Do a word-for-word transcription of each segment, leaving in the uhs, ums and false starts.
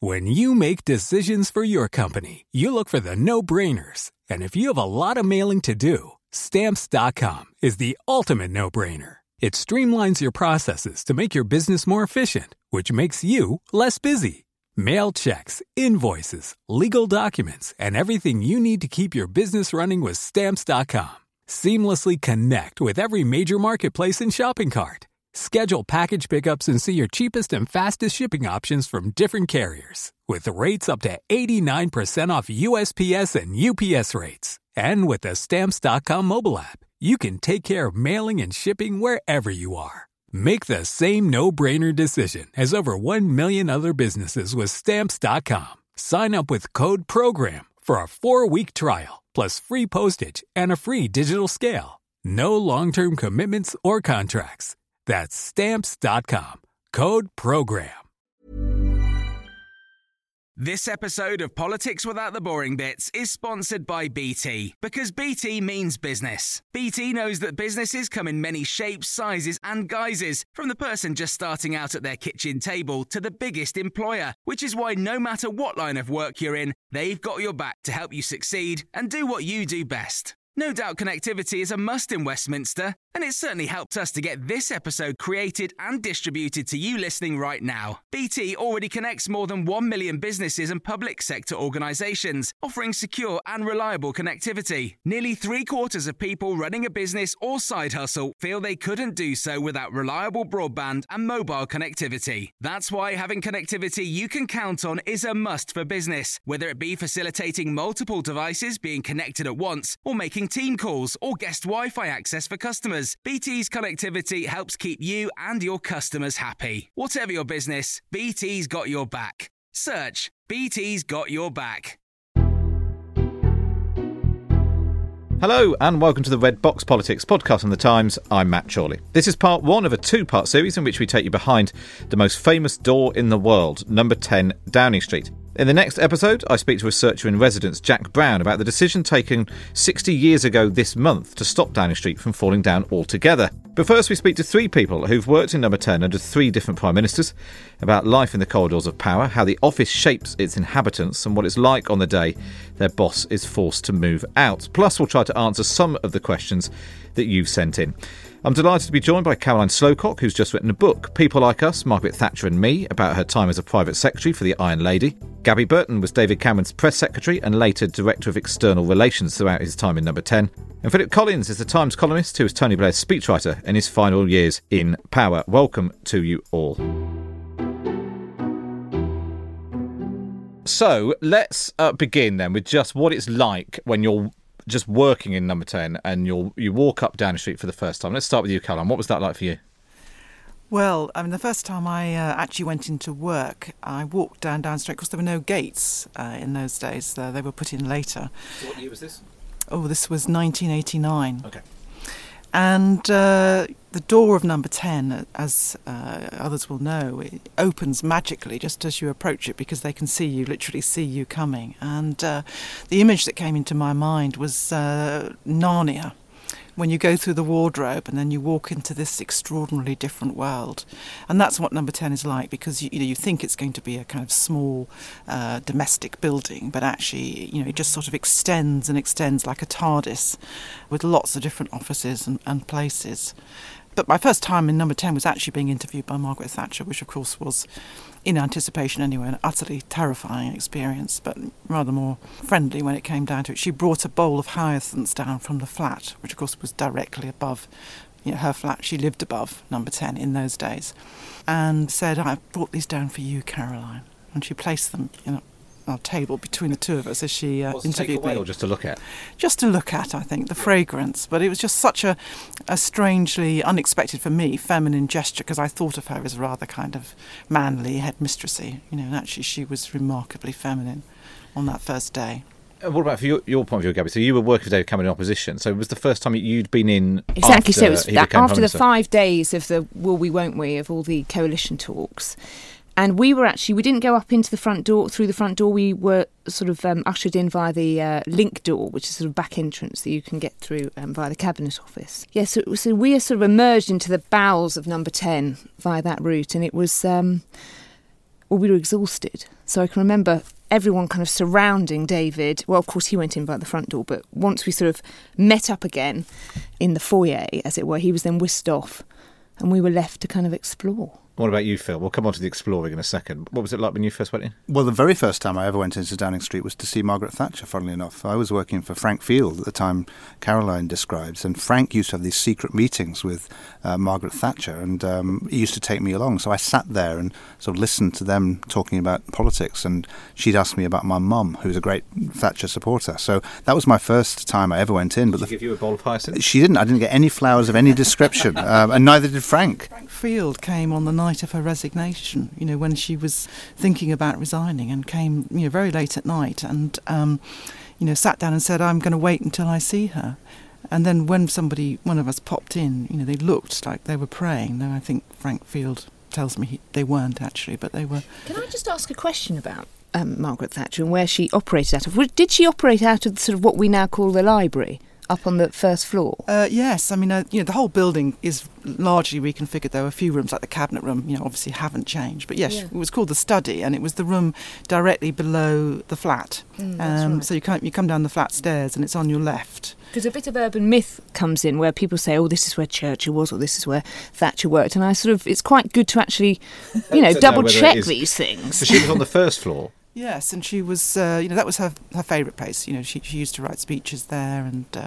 When you make decisions for your company, you look for the no-brainers. And if you have a lot of mailing to do, Stamps dot com is the ultimate no-brainer. It streamlines your processes to make your business more efficient, which makes you less busy. Mail checks, invoices, legal documents, and everything you need to keep your business running with Stamps dot com. Seamlessly connect with every major marketplace and shopping cart. Schedule package pickups and see your cheapest and fastest shipping options from different carriers. With rates up to eighty-nine percent off U S P S and U P S rates. And with the Stamps dot com mobile app, you can take care of mailing and shipping wherever you are. Make the same no-brainer decision as over one million other businesses with Stamps dot com. Sign up with code PROGRAM for a four-week trial, plus free postage and a free digital scale. No long-term commitments or contracts. That's Stamps dot com. Code PROGRAM. This episode of Politics Without the Boring Bits is sponsored by B T, because B T means business. B T knows that businesses come in many shapes, sizes and guises, from the person just starting out at their kitchen table to the biggest employer, which is why no matter what line of work you're in, they've got your back to help you succeed and do what you do best. No doubt connectivity is a must in Westminster, and it certainly helped us to get this episode created and distributed to you listening right now. B T already connects more than one million businesses and public sector organisations, offering secure and reliable connectivity. Nearly three quarters of people running a business or side hustle feel they couldn't do so without reliable broadband and mobile connectivity. That's why having connectivity you can count on is a must for business, whether it be facilitating multiple devices being connected at once or making team calls or guest Wi-Fi access for customers. B T's connectivity helps keep you and your customers happy. Whatever your business, B T's got your back. Search B T's got your back. Hello and welcome to the Red Box Politics podcast on The Times. I'm Matt Chorley. This is part one of a two-part series in which we take you behind the most famous door in the world, number ten Downing Street. In the next episode, I speak to researcher in residence Jack Brown about the decision taken sixty years ago this month to stop Downing Street from falling down altogether. But first we speak to three people who've worked in number ten under three different prime ministers, about life in the corridors of power, how the office shapes its inhabitants and what it's like on the day their boss is forced to move out. Plus we'll try to answer some of the questions that you've sent in. I'm delighted to be joined by Caroline Slowcock, who's just written a book, People Like Us, Margaret Thatcher and Me, about her time as a private secretary for the Iron Lady. Gabby Burton was David Cameron's press secretary and later Director of External Relations throughout his time in number ten. And Philip Collins is the Times columnist who was Tony Blair's speechwriter in his final years in power. Welcome to you all. So let's uh, begin then with just what it's like when you're just working in number ten and you you walk up Downing Street for the first time. Let's start with you, Caroline. What was that like for you? Well, I mean, the first time I uh, actually went into work, I walked down Downing Street because there were no gates uh, in those days. Uh, they were put in later. So what year was this? Oh, this was nineteen eighty-nine. Okay. And uh, the door of number ten, as uh, others will know, it opens magically just as you approach it because they can see you, literally see you coming. And uh, the image that came into my mind was uh, Narnia, when you go through the wardrobe and then you walk into this extraordinarily different world. And that's what number ten is like, because you, you know, you think it's going to be a kind of small uh, domestic building, but actually, you know, it just sort of extends and extends like a TARDIS with lots of different offices and, and places. But my first time in number ten was actually being interviewed by Margaret Thatcher, which of course was, in anticipation anyway, an utterly terrifying experience, but rather more friendly when it came down to it. She brought a bowl of hyacinths down from the flat, which of course was directly above, you know, her flat. She lived above number ten in those days, and said, "I've brought these down for you, Caroline." And she placed them, you know, our table between the two of us as she uh, interviewed take away me. Or just to look at? Just to look at, I think, the fragrance. But it was just such a, a strangely, unexpected for me, feminine gesture, because I thought of her as rather kind of manly, headmistressy, you know, and actually she was remarkably feminine on that first day. What about for your, your point of view, Gabby? So you were working for David Cameron in opposition. So it was the first time you'd been in exactly. After so it was he that, became after Prime the Minister. five days of the will we, won't we, of all the coalition talks. And we were actually, we didn't go up into the front door, through the front door. We were sort of um, ushered in via the uh, link door, which is sort of back entrance that you can get through um, via the Cabinet Office. Yeah, so, so we are sort of emerged into the bowels of number ten via that route. And it was, um, well, we were exhausted. So I can remember everyone kind of surrounding David. Well, of course, he went in by the front door, but once we sort of met up again in the foyer, as it were, he was then whisked off and we were left to kind of explore. What about you, Phil? We'll come on to the exploring in a second. What was it like when you first went in? Well, the very first time I ever went into Downing Street was to see Margaret Thatcher, funnily enough. I was working for Frank Field at the time Caroline describes, and Frank used to have these secret meetings with uh, Margaret Thatcher, and um, he used to take me along. So I sat there and sort of listened to them talking about politics, and she'd asked me about my mum, who was a great Thatcher supporter. So that was my first time I ever went in. But Did she the, give you a bowl of hyacinth? She didn't. I didn't get any flowers of any description, um, and neither did Frank. Frank Field came on the night of her resignation, you know, when she was thinking about resigning, and came, you know, very late at night and, um, you know, sat down and said, I'm going to wait until I see her. And then when somebody, one of us popped in, you know, they looked like they were praying. Though I think Frank Field tells me he, they weren't actually, but they were. Can I just ask a question about um, Margaret Thatcher and where she operated out of? Did she operate out of sort of what we now call the library? Up on the first floor? Uh, yes, I mean, uh, you know, the whole building is largely reconfigured. There were a few rooms, like the cabinet room, you know, obviously haven't changed. But yes, yeah. It was called the study, and it was the room directly below the flat. Mm, that's um, right. So you come, you come down the flat stairs, and it's on your left. Because a bit of urban myth comes in where people say, oh, this is where Churchill was, or this is where Thatcher worked. And I sort of, it's quite good to actually, you know, double check these things. So she was on the first floor? Yes, and she was, uh, you know, that was her her favourite place. You know, she she used to write speeches there, and uh,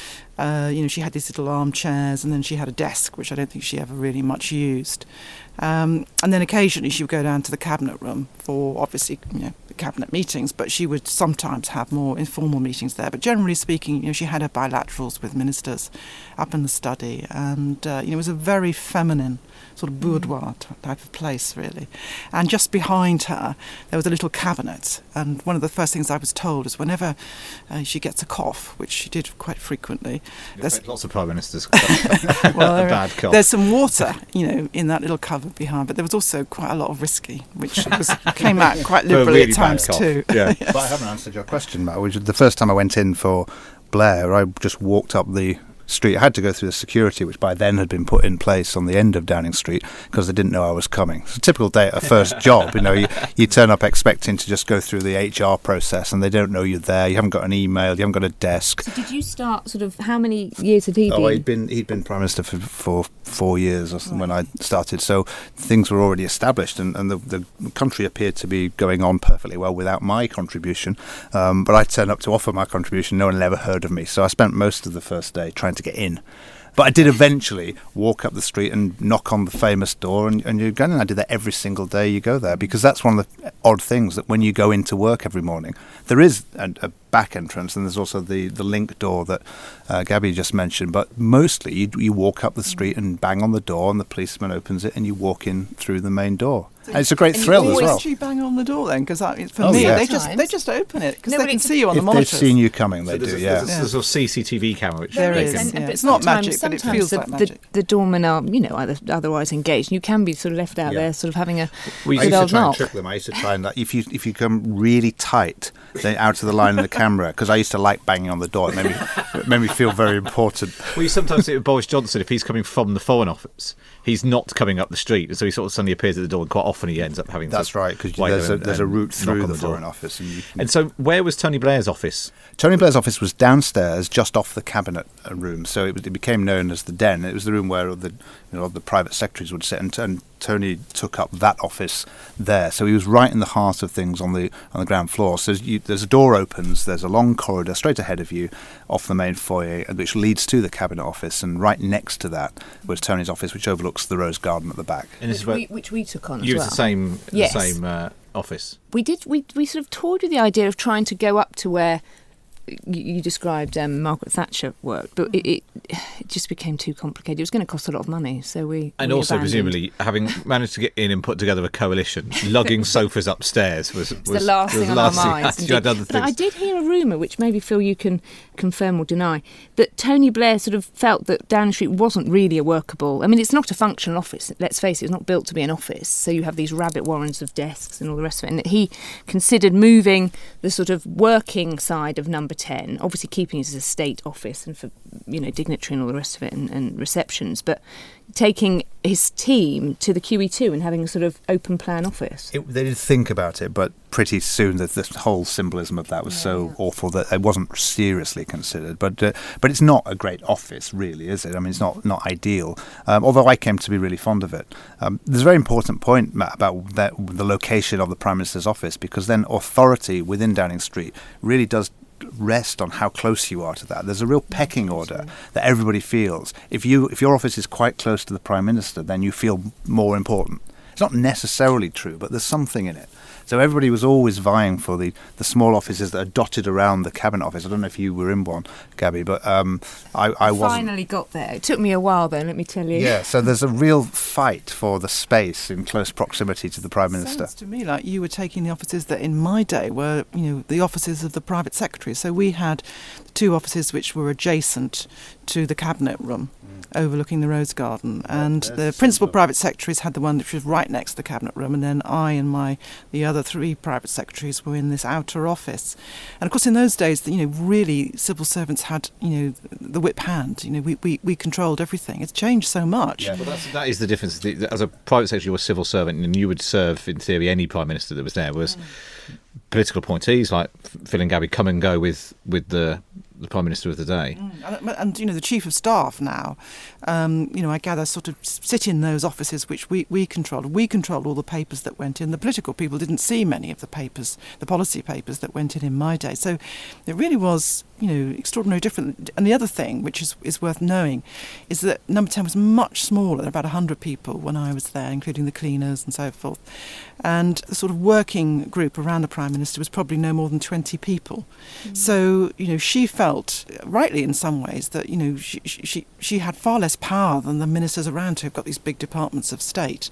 uh, you know, she had these little armchairs, and then she had a desk, which I don't think she ever really much used. Um, and then occasionally she would go down to the cabinet room for, obviously, you know, cabinet meetings, but she would sometimes have more informal meetings there. But generally speaking, you know, she had her bilaterals with ministers up in the study, and uh, you know, it was a very feminine sort of boudoir t- type of place, really. And just behind her, there was a little cabinet. And one of the first things I was told is whenever uh, she gets a cough, which she did quite frequently, there's lots of prime ministers well, a bad cough. There's some water, you know, in that little cupboard behind, but there was also quite a lot of whiskey, which was, came out quite liberally really at times cough. too. Yeah. But I haven't answered your question, Matt. Which the first time I went in for Blair, I just walked up the street. I had to go through the security, which by then had been put in place on the end of Downing Street because they didn't know I was coming. It's a typical day at a first job. You know, you, you turn up expecting to just go through the H R process, and they don't know you're there. You haven't got an email. You haven't got a desk. So did you start sort of? How many years had he been? Oh, he'd been he'd been prime minister for, for four years or something when I started. So things were already established, and, and the, the country appeared to be going on perfectly well without my contribution. Um, but I turned up to offer my contribution. No one had ever heard of me, so I spent most of the first day trying to get in. But I did eventually walk up the street and knock on the famous door, and, and you go in. I did that every single day you go there, because that's one of the odd things, that when you go into work every morning, there is a, a back entrance, and there's also the, the link door that uh, Gabby just mentioned. But mostly you, you walk up the street and bang on the door, and the policeman opens it, and you walk in through the main door. And it's a great and thrill you as well. Always bang on the door then, because for Oh, me yeah. they just they just open it because No, they but can it's- see you on If the they've monitors. seen you coming, they So there's do, a, yeah. There's a, there's a C C T V camera which There they is, can- and, yeah. but It's not sometimes- magic, but it sometimes feels the, like the, magic. the doormen are, you know, either, otherwise engaged. You can be sort of left out Yeah. there, sort of having a We I good used to old try and knock. trick them. I used to try and, like, if you if you come really tight, then out of the line of the camera, because I used to like banging on the door. It made me it made me feel very important. Well, you sometimes see it with Boris Johnson, if he's coming from the Foreign Office, he's not coming up the street, and so he sort of suddenly appears at the door, and quite often he ends up having to That's right, because wait there's a and- there's a and route knock through on the door. Foreign Office. And, you can, And so, where was Tony Blair's office? Tony Blair's office was downstairs, just off the cabinet room. So it, was, it became known as the den. It was the room where all the you know the private secretaries would sit, and, and Tony took up that office there. So he was right in the heart of things on the on the ground floor. So you, there's a door opens, there's a long corridor straight ahead of you, off the main foyer, which leads to the cabinet office, and right next to that was Tony's office, which overlooks the rose garden at the back. And this Which is where we, which we took on you as was well. the same, Yes. the same uh, office. We did. We we sort of toyed with the idea of trying to go up to where you, you described um, Margaret Thatcher worked, but it, it it just became too complicated. It was going to cost a lot of money, so we And we also, abandoned. presumably, having managed to get in and put together a coalition, lugging sofas upstairs was, was It's the last was thing on last our thing. minds. You had indeed. other But I things. did hear a rumour, which maybe Phil you can confirm or deny, that Tony Blair sort of felt that Downing Street wasn't really a workable. I mean, it's not a functional office. Let's face it, it's not built to be an office. So you have these rabbit warrens of desks and all the rest of it, and that he considered moving the sort of working side of Number number ten, obviously keeping it as a state office and for, you know, dignitary and all the rest of it, and, and receptions, but taking his team to the Q E two and having a sort of open plan office. It, they did think about it, but pretty soon the, the whole symbolism of that was yeah, so yeah. awful that it wasn't seriously considered. But uh, but it's not a great office, really, is it? I mean, it's not, not ideal, um, although I came to be really fond of it. Um, there's a very important point, Matt, about that, the location of the Prime Minister's office, because then authority within Downing Street really does rest on how close you are to that. There's a real pecking order that everybody feels. If you if your office is quite close to the Prime Minister, then you feel more important. It's not necessarily true, but there's something in it. So everybody was always vying for the, the small offices that are dotted around the Cabinet Office. I don't know if you were in one, Gabby, but um, I, I, I wasn't. Finally got there. It took me a while, though, let me tell you. Yeah, so there's a real fight for the space in close proximity to the Prime Minister. Sounds to me like you were taking the offices that in my day were, you know, the offices of the private secretary. So we had two offices which were adjacent to the Cabinet Room, mm. overlooking the Rose Garden, and oh, the principal private secretaries had the one which was right next to the Cabinet Room, and then I and my the other three private secretaries were in this outer office. And of course, in those days, you know, really civil servants had, you know, the whip hand. You know, we we, we controlled everything. It's changed so much. Yeah, well, that's, that is the difference. As a private secretary, you were a civil servant, and you would serve, in theory, any prime minister that was there. Was mm. political appointees like Phil and Gabby come and go with with the. the Prime Minister of the day. Mm. And, and, you know, the Chief of Staff now, um, you know, I gather sort of sit in those offices which we, we controlled. We controlled all the papers that went in. The political people didn't see many of the papers, the policy papers that went in in my day. So it really was, you know, extraordinarily different. And the other thing, which is, is worth knowing, is that Number ten was much smaller, about one hundred people when I was there, including the cleaners and so forth. And the sort of working group around the Prime Minister was probably no more than twenty people. Mm. So, you know, she felt rightly in some ways that, you know, she, she she had far less power than the ministers around who've got these big departments of state.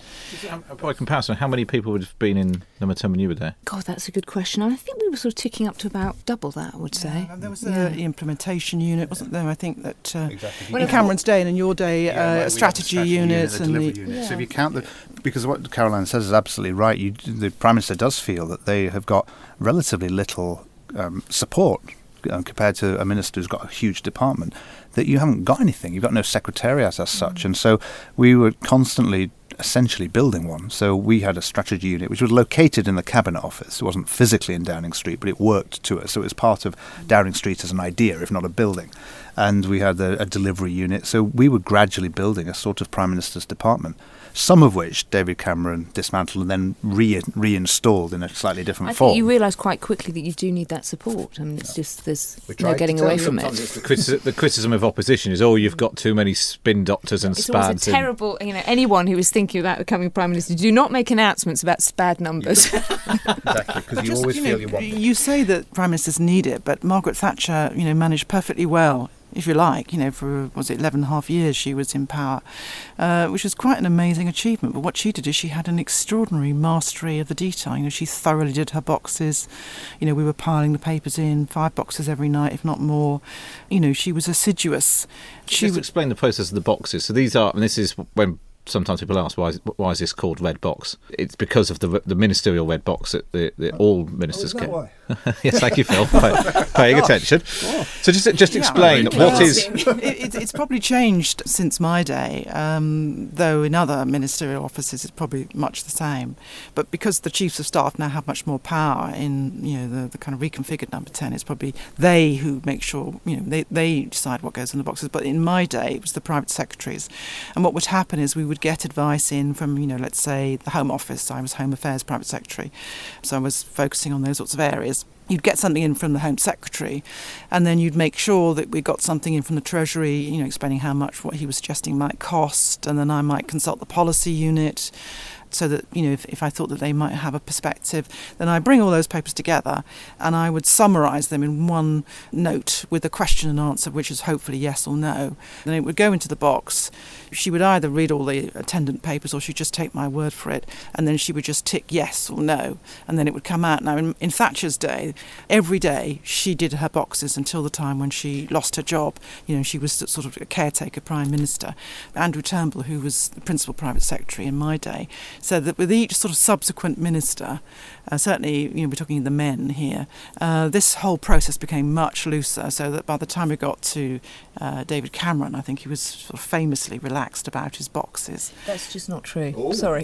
By comparison, how many people would have been in Number ten when you were there? God, that's a good question. I think we were sort of ticking up to about double that, I would say. Yeah, there was yeah. the implementation unit, wasn't there? I think that uh, exactly. in Cameron's day and in your day, yeah, uh, like a strategy, strategy unit, unit and the unit. yeah. So if you count the, because what Caroline says is absolutely right. You, the Prime Minister does feel that they have got relatively little um, support um, compared to a minister who's got a huge department. That you haven't got anything. You've got no secretariat as such, mm. and so we were constantly. Essentially building one. So we had a strategy unit which was located in the Cabinet Office. It wasn't physically in Downing Street, but it worked to us. So it was part of Downing Street as an idea, if not a building. And we had a, a delivery unit. So we were gradually building a sort of Prime Minister's department, some of which David Cameron dismantled and then re- reinstalled in a slightly different I form. I think you realise quite quickly that you do need that support. I mean, it's just, there's no getting away from it. The, criticism, the criticism of opposition is, oh, you've got too many spin doctors and it's spads. It's a terrible, you know, anyone who is thinking about becoming Prime Minister, do not make announcements about spad numbers. Exactly, because you Just, always you feel know, you want them. You say that Prime Ministers need it, but Margaret Thatcher, you know, managed perfectly well, if you like, you know, for, was it eleven and a half years she was in power, uh, which was quite an amazing achievement. But what she did is she had an extraordinary mastery of the detail. You know, she thoroughly did her boxes. You know, we were piling the papers in, five boxes every night, if not more. You know, she was assiduous. She Just w- explain the process of the boxes. So these are, and this is when sometimes people ask, why is, why is this called Red Box? It's because of the the ministerial red box that the, the, all ministers oh, is that get. Why? Yes, thank you, Phil, for paying attention. Oh. So just just Yeah, explain well, what is... it, it, it's probably changed since my day, um, though in other ministerial offices it's probably much the same. But because the chiefs of staff now have much more power in, you know, the, the kind of reconfigured Number ten, it's probably they who make sure, you know, they, they decide what goes in the boxes. But in my day, it was the private secretaries. And what would happen is we would get advice in from, you know, let's say the Home Office. I was Home Affairs Private Secretary, so I was focusing on those sorts of areas. You'd get something in from the Home Secretary, and then you'd make sure that we got something in from the Treasury, you know, explaining how much what he was suggesting might cost, and then I might consult the policy unit, so that, you know, if, if I thought that they might have a perspective, then I bring all those papers together and I would summarise them in one note with a question and answer, which is hopefully yes or no. Then it would go into the box. She would either read all the attendant papers or she'd just take my word for it, and then she would just tick yes or no, and then it would come out. Now, in, in Thatcher's day, every day she did her boxes until the time when she lost her job. You know, she was sort of a caretaker Prime Minister. Andrew Turnbull, who was the principal private secretary in my day, So that with each sort of subsequent minister, uh, certainly, you know, we're talking the men here, uh, this whole process became much looser, so that by the time we got to uh, David Cameron, I think he was sort of famously relaxed about his boxes. That's just not true. Oh. Sorry.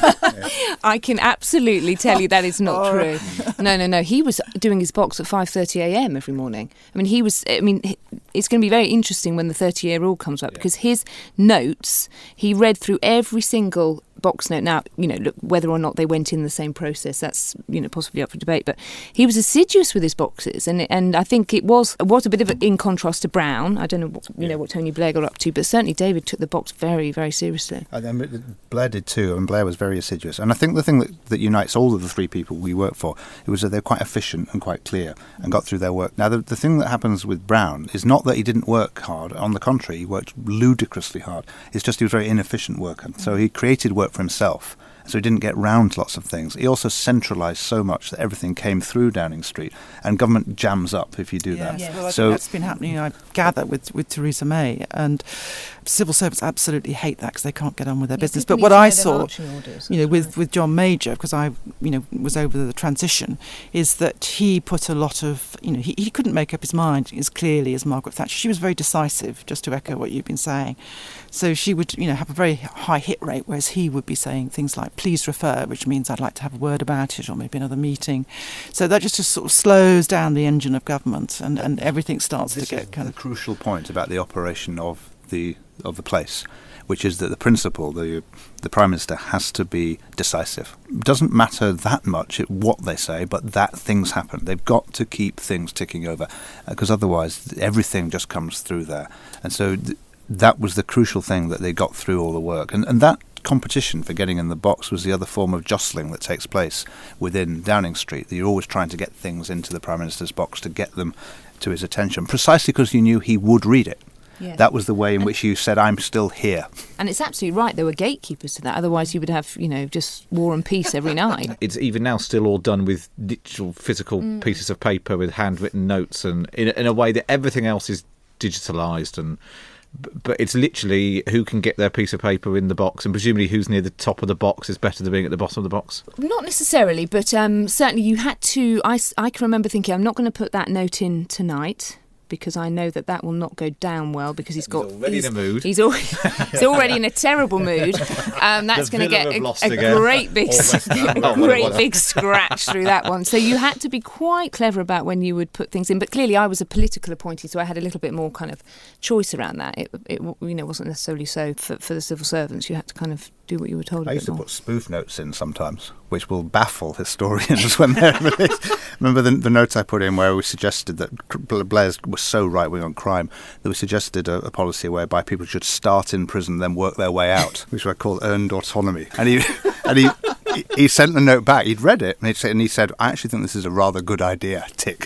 I can absolutely tell you that is not Oh. true. No, no, no. He was doing his box at five thirty a.m. every morning. I mean, he was, I mean, it's going to be very interesting when the thirty-year rule comes up, because his notes, he read through every single box note. Now, you know, look, whether or not they went in the same process, that's, you know, possibly up for debate, but he was assiduous with his boxes, and and I think it was was a bit of a, in contrast to Brown. I don't know what, you know, what Tony Blair got up to, but certainly David took the box very, very seriously. And then Blair did too, and Blair was very assiduous. And I think the thing that, that unites all of the three people we work for, it was that they're quite efficient and quite clear and got through their work. Now, the, the thing that happens with Brown is not that he didn't work hard. On the contrary, he worked ludicrously hard. It's just he was a very inefficient worker. So he created work for himself. So he didn't get round to lots of things. He also centralised so much that everything came through Downing Street, and government jams up if you do that. Yes, well, I so think that's been happening, I gather, with, with Theresa May, and civil servants absolutely hate that because they can't get on with their Yeah, business. people But what need to I know their saw, marching orders, you know, that's with, right. with John Major, because I, you know, was over the transition, is that he put a lot of, you know, he, he couldn't make up his mind as clearly as Margaret Thatcher. She was very decisive, just to echo what you've been saying. So she would, you know, have a very high hit rate, whereas he would be saying things like, please refer, which means I'd like to have a word about it, or maybe another meeting. So that just, just sort of slows down the engine of government, and, and everything starts this to is get kind the of... crucial point about the operation of the of the place, which is that the principal, the the Prime Minister, has to be decisive. It doesn't matter that much what they say, but that things happen. They've got to keep things ticking over, because uh, otherwise everything just comes through there. And so th- that was the crucial thing, that they got through all the work. And, and that competition for getting in the box was the other form of jostling that takes place within Downing Street. That you're always trying to get things into the Prime Minister's box to get them to his attention, precisely because you knew he would read it. Yeah. That was the way in which you said, I'm still here. And it's absolutely right, there were gatekeepers to that, otherwise you would have, you know, just war and peace every night. It's even now still all done with digital, physical Mm. pieces of paper with handwritten notes, and in, in a way that everything else is digitalised. And but it's literally who can get their piece of paper in the box, and presumably who's near the top of the box is better than being at the bottom of the box. Not necessarily, but um, certainly you had to, I, I can remember thinking, I'm not going to put that note in tonight, because I know that that will not go down well, because he's got... He's already in a mood. He's already, he's already in a terrible mood. Um, that's The going to get Villa have a, lost a again. great big, Or West Ham. a Oh, great whatever. big scratch through that one. So you had to be quite clever about when you would put things in. But clearly I was a political appointee, so I had a little bit more kind of choice around that. It, it you know, wasn't necessarily so for, for the civil servants. You had to kind of do what you were told. I a used bit to more. put spoof notes in sometimes, which will baffle historians when they're released. Remember the, the note I put in where we suggested that Blair was so right-wing on crime that we suggested a, a policy whereby people should start in prison, then work their way out, which I call earned autonomy. And he and he, he he sent the note back. He'd read it, and, he'd say, and he said, "I actually think this is a rather good idea." Tick.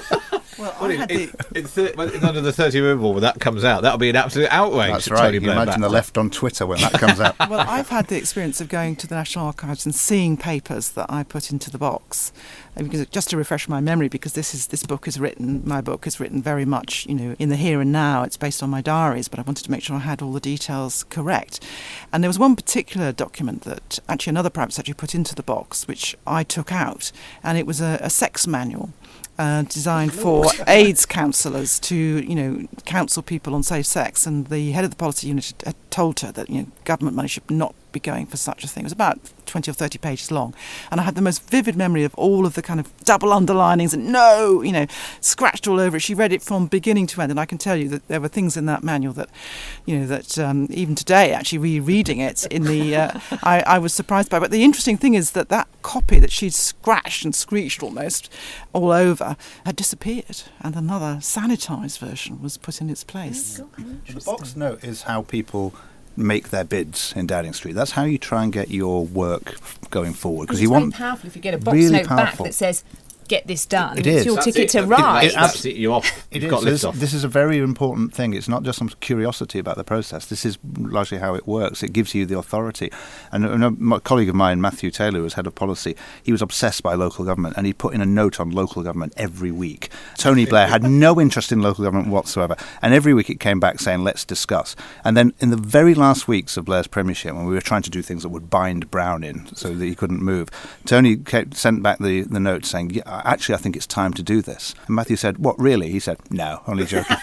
Well, Well, I in, had in, the... in thir- when- under the thirty-year rule, when that comes out, that'll be an absolute outrage. That's to right. Tony You Blair imagine the back. left on Twitter when that comes out. Well, I've had the experience of going to the National Archives and seeing papers that I put into the box. Uh, Because just to refresh my memory, because this is this book is written, my book is written very much, you know, in the here and now. It's based on my diaries, but I wanted to make sure I had all the details correct. And there was one particular document that actually another private secretary put into the box, which I took out, and it was a, a sex manual. Uh, designed for AIDS counsellors to, you know, counsel people on safe sex, and the head of the policy unit had told her that, you know, government money should not be going for such a thing. It was about twenty or thirty pages long, and I had the most vivid memory of all of the kind of double underlinings and no, you know, scratched all over it. She read it from beginning to end, and I can tell you that there were things in that manual that, you know, that um, even today, actually rereading it in the, uh, I, I was surprised by. But the interesting thing is that that copy that she'd scratched and screeched almost all over had disappeared, and another sanitised version was put in its place. The box note is how people make their bids in Downing Street. That's how you try and get your work going forward. Because It's you very want powerful if you get a box really note back powerful. that says, get this done. It it's is. your That's ticket it. to It- ride. It, that's it. You off. It You've is. got lift This, off. this is a very important thing. It's not just some curiosity about the process. This is largely how it works. It gives you the authority. And a, a colleague of mine, Matthew Taylor, who was head of policy, he was obsessed by local government, and he put in a note on local government every week. Tony Blair had no interest in local government whatsoever, and every week it came back saying, let's discuss. And then in the very last weeks of Blair's premiership, when we were trying to do things that would bind Brown in so that he couldn't move, Tony kept, sent back the, the note saying, yeah, actually, I think it's time to do this. And Matthew said, what, really? He said, no, only joking.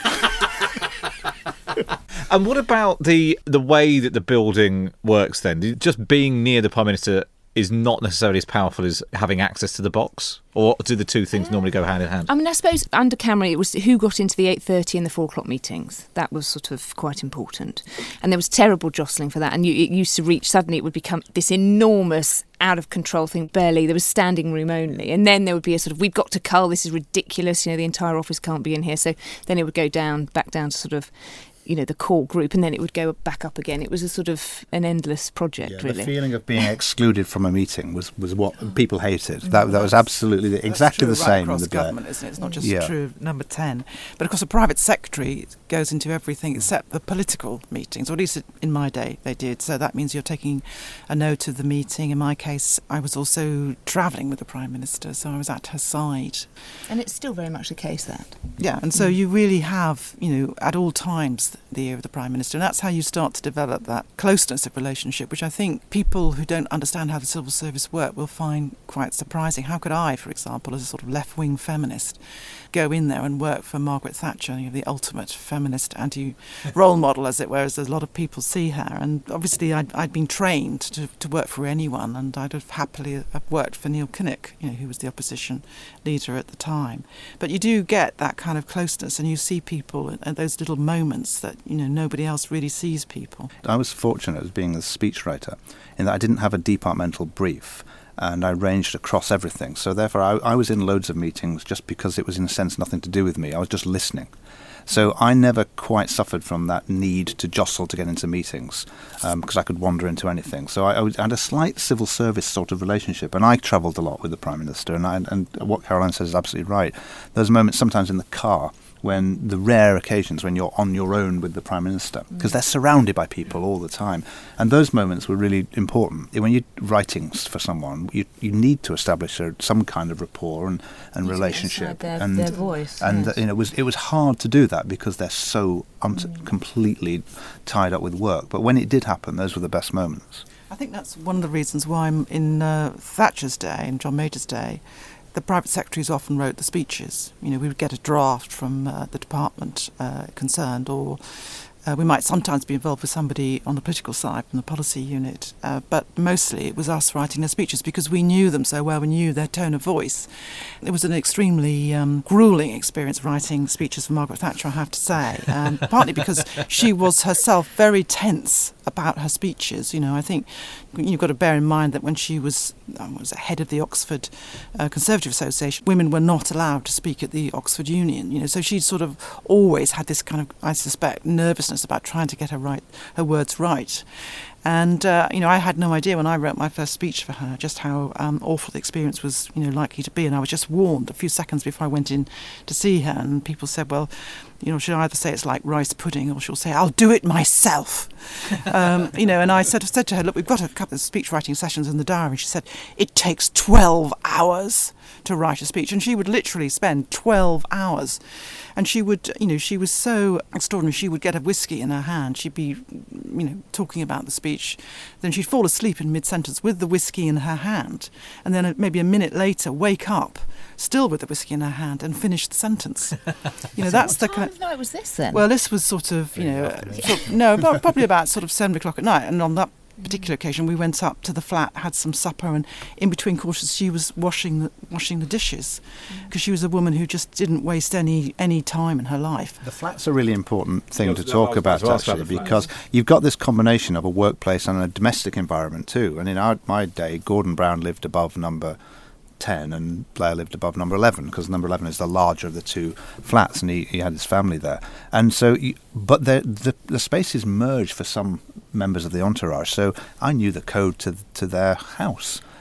And what about the the way that the building works then? Just being near the Prime Minister is not necessarily as powerful as having access to the box? Or do the two things normally go hand in hand? I mean, I suppose under Cameron, it was who got into the eight thirty and the four o'clock meetings. That was sort of quite important. And there was terrible jostling for that. And you, it used to reach, suddenly it would become this enormous, out-of-control thing. Barely, there was standing room only. And then there would be a sort of, we've got to cull, this is ridiculous, you know, the entire office can't be in here. So then it would go down, back down to sort of, you know, the core group, and then it would go back up again. It was a sort of an endless project, Yeah, really. the feeling of being excluded from a meeting was, was what people hated. That that was absolutely the, exactly the That's true same right in across the Blair. government, isn't it? It's not just Yeah. true of number ten. But of course, a private secretary goes into everything except the political meetings, or at least in my day they did. So that means you're taking a note of the meeting. In my case, I was also travelling with the Prime Minister, so I was at her side. And it's still very much the case, that. Yeah, and so you really have, you know, at all times the ear of the Prime Minister, and that's how you start to develop that closeness of relationship, which I think people who don't understand how the civil service work will find quite surprising. How could I, for example, as a sort of left-wing feminist, go in there and work for Margaret Thatcher, you know, the ultimate feminist anti-role model, as it were, as a lot of people see her. And obviously I'd, I'd been trained to, to work for anyone, and I'd have happily have worked for Neil Kinnock, you know, who was the opposition leader at the time. But you do get that kind of closeness, and you see people at those little moments that, you know, nobody else really sees people. I was fortunate as being a speechwriter in that I didn't have a departmental brief, and I ranged across everything. So therefore I, I was in loads of meetings just because it was in a sense nothing to do with me. I was just listening. So I never quite suffered from that need to jostle to get into meetings um, because I could wander into anything. So I, I was- had a slight civil service sort of relationship, and I travelled a lot with the Prime Minister. And, I, and what Caroline says is absolutely right. There's moments sometimes in the car when the rare occasions when you're on your own with the Prime Minister, because they're surrounded by people all the time. And those moments were really important. When you're writing for someone, you you need to establish a, some kind of rapport and, and relationship. Their, and their voice. and yes. you know, it was it was hard to do that because they're so un- completely tied up with work. But when it did happen, those were the best moments. I think that's one of the reasons why I'm in uh, Thatcher's day and John Major's day, the private secretaries often wrote the speeches. You know, we would get a draft from uh, the department uh, concerned, or uh, we might sometimes be involved with somebody on the political side from the policy unit, uh, but mostly it was us writing their speeches because we knew them so well, we knew their tone of voice. It was an extremely um, gruelling experience writing speeches for Margaret Thatcher, I have to say, um, partly because she was herself very tense about her speeches. You know, I think you've got to bear in mind that when she was, um, was head of the Oxford uh, Conservative Association, women were not allowed to speak at the Oxford Union. You know, so she sort of always had this kind of, I suspect, nervousness about trying to get her right, her words right. And, uh, you know, I had no idea when I wrote my first speech for her just how um, awful the experience was, you know, likely to be. And I was just warned a few seconds before I went in to see her. And people said, well, you know, she'll either say it's like rice pudding or she'll say, I'll do it myself. um, you know, and I sort of said to her, look, we've got a couple of speech writing sessions in the diary. She said, it takes twelve hours to write a speech. And she would literally spend twelve hours. And she would, you know, she was so extraordinary. She would get a whiskey in her hand. She'd be, you know, talking about the speech. Then she'd fall asleep in mid-sentence with the whiskey in her hand. And then maybe a minute later, wake up, still with the whiskey in her hand, and finish the sentence. You know, that's the What kind. time of night was this then? Well, this was sort of, you know, sort of- no, about- probably about sort of seven o'clock at night. And on that particular occasion, we went up to the flat, had some supper, and in between courses, she was washing the washing the dishes because she was a woman who just didn't waste any any time in her life. The flat's a really important thing Yeah, to that talk was- about, I was about actually, the flat. because you've got this combination of a workplace and a domestic environment too. And in our, my day, Gordon Brown lived above number ten and Blair lived above number eleven, because number eleven is the larger of the two flats, and he, he had his family there. And so, you, but the, the the spaces merge for some members of the entourage. So I knew the code to to their house.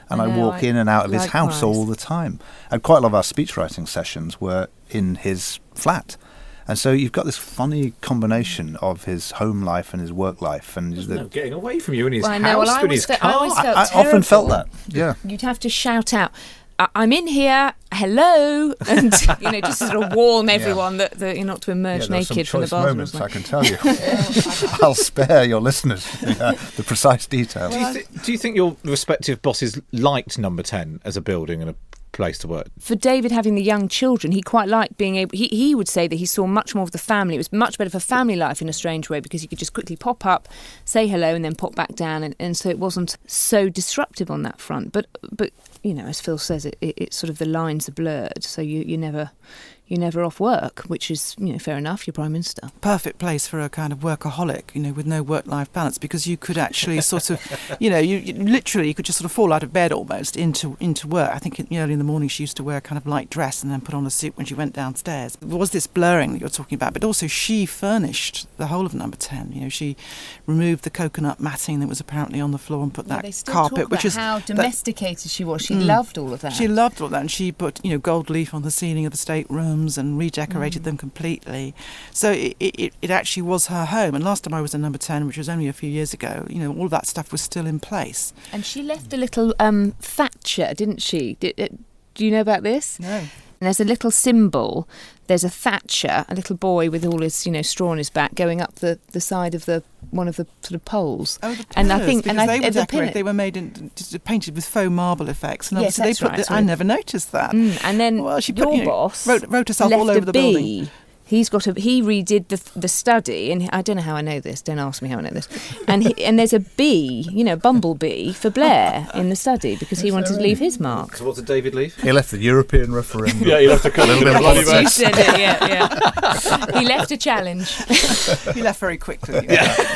and I I, know, walk I- in and out of his likewise. house all the time. And quite a lot of our speechwriting sessions were in his flat. And so you've got this funny combination of his home life and his work life, and There's the, no getting away from you in his Well, I know, house, well, I in always his fe- I car. always felt I, I often felt that. terrible. Yeah. You'd have to shout out, "I- I'm in here, hello," and you know, just sort of warn everyone that, that you're not to emerge Yeah, there are some naked from the choice bathroom. moments, I can tell you. I'll spare your listeners the, the precise details. Do you, th- do you think your respective bosses liked Number ten as a building and a place to work? For David, having the young children, he quite liked being able. He, he would say that he saw much more of the family. It was much better for family life in a strange way because you could just quickly pop up, say hello, and then pop back down, and, and so it wasn't so disruptive on that front. But but you know, as Phil says, it, it, it's sort of the lines are blurred, so you you never. You're never off work, which is, you know, fair enough. You're Prime Minister. Perfect place for a kind of workaholic, you know, with no work-life balance, because you could actually sort of, you know, you, you literally you could just sort of fall out of bed almost into into work. I think in, early in the morning she used to wear a kind of light dress and then put on a suit when she went downstairs. There was this blurring that you're talking about, but also she furnished the whole of Number ten. You know, she removed the coconut matting that was apparently on the floor and put Yeah, that they still carpet, talk which about is how that- domesticated she was. She Mm. loved all of that. She loved all that, and she put, you know, gold leaf on the ceiling of the staterooms and redecorated Mm. them completely. So it, it, it actually was her home. And last time I was in Number ten, which was only a few years ago, you know, all of that stuff was still in place. And she left a little um, thatcher, didn't she? Did, uh, do you know about this? No. And there's a little symbol. There's a thatcher, a little boy with all his, you know, straw on his back, going up the, the side of the one of the sort of poles. Oh, the And I pillars, think- because and I- they were uh, the decorated. pillar- They were made in, just painted with faux marble effects, and Yes, obviously that's they put. right, The, sorry. I never noticed that. Mm, and then Well, she your put, you know, boss wrote, wrote herself left all over a the bee. building. He's got a. He redid the the study, and I don't know how I know this. Don't ask me how I know this. And he, and there's a bee, you know, bumblebee for Blair in the study because he wanted to leave his mark. So what did David leave? He left the European referendum. Yeah, he left a couple Little of bit bloody of You said it, yeah, yeah. He left a challenge. He left very quickly.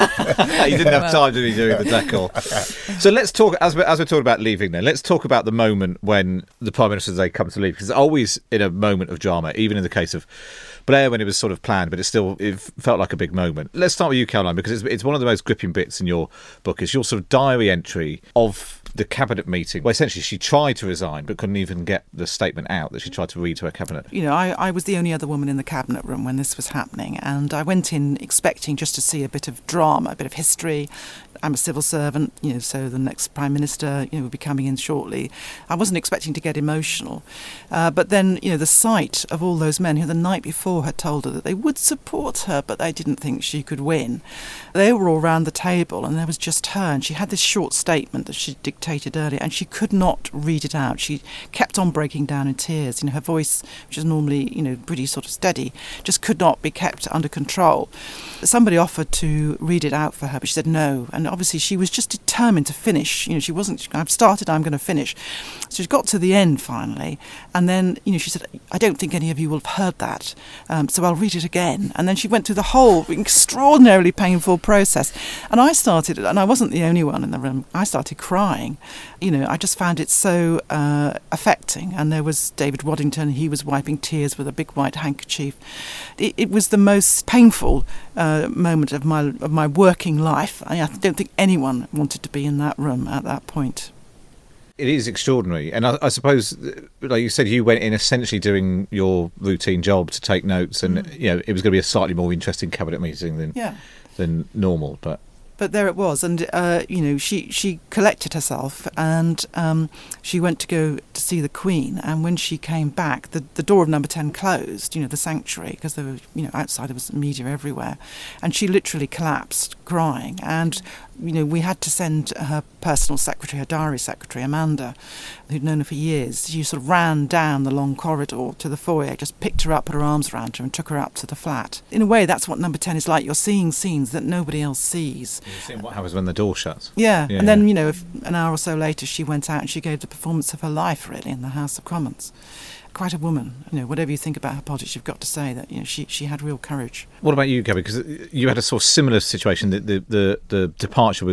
He didn't have time to be doing the decor. So let's talk, as we're, as we're talking about leaving then, let's talk about the moment when the Prime Minister they come to leave, because it's always in a moment of drama, even in the case of Blair when it was sort of planned, but it still it felt like a big moment. Let's start with you, Caroline, because it's, it's one of the most gripping bits in your book, is your sort of diary entry of the cabinet meeting, where essentially she tried to resign but couldn't even get the statement out that she tried to read to her cabinet. You know, I, I was the only other woman in the cabinet room when this was happening, and I went in expecting just to see a bit of drama, a bit of history. I'm a civil servant, you know, so the next Prime Minister, you know, will be coming in shortly. I wasn't expecting to get emotional. Uh, but then, you know, the sight of all those men who the night before had told her that they would support her, but they didn't think she could win. They were all round the table, and there was just her, and she had this short statement that she dictated earlier, and she could not read it out. She kept on breaking down in tears. You know, her voice, which is normally, you know, pretty sort of steady, just could not be kept under control. Somebody offered to read it out for her, but she said no, and obviously she was just determined to finish. You know, she wasn't, I've started, I'm going to finish. So she got to the end finally, and then, you know, she said, I don't think any of you will have heard that, um, so I'll read it again. And then she went through the whole extraordinarily painful process. And I started, and I wasn't the only one in the room, I started crying. You know, I just found it so uh, affecting. And there was David Waddington, he was wiping tears with a big white handkerchief. It, it was the most painful uh, moment of my of my working life. I, I don't think anyone wanted to be in that room at that point. It is extraordinary, and I, I suppose, like you said, you went in essentially doing your routine job to take notes, and mm. you know it was going to be a slightly more interesting cabinet meeting than yeah. than normal, but. But there it was, and uh, you know, she, she collected herself, and um, she went to go to see the Queen. And when she came back, the, the door of Number ten closed. You know, the sanctuary, because there were, you know, outside there was media everywhere, and she literally collapsed, crying. And you know, we had to send her personal secretary, her diary secretary, Amanda, who'd known her for years. She sort of ran down the long corridor to the foyer, just picked her up, put her arms around her, and took her up to the flat. In a way, that's what Number ten is like. You're seeing scenes that nobody else sees. You're seeing what happens when the door shuts. Yeah, yeah and then, yeah. you know, if an hour or so later, she went out and she gave the performance of her life, really, in the House of Commons. Quite a woman. You know, whatever you think about her politics, you've got to say that, you know, she, she had real courage. What about you, Gabby? Because you had a sort of similar situation. The, the, the, the departure was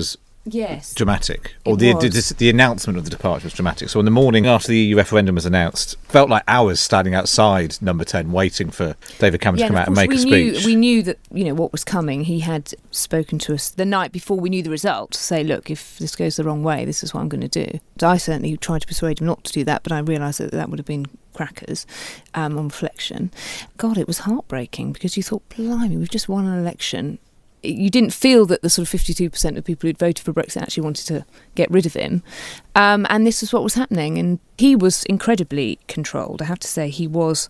Yes. dramatic, or It the, was. the the announcement of the departure was dramatic. So on the morning after the E U referendum was announced, felt like hours standing outside Number ten waiting for David Cameron Yeah, to come and out of and make course a we speech. Knew, we knew that, you know, what was coming. He had spoken to us the night before we knew the result to say, look, if this goes the wrong way, this is what I'm going to do. So I certainly tried to persuade him not to do that, but I realised that that would have been crackers um, on reflection. God, it was heartbreaking because you thought, blimey, we've just won an election. You didn't feel that the sort of fifty-two percent of people who'd voted for Brexit actually wanted to get rid of him. Um, and this is what was happening. And he was incredibly controlled. I have to say, he was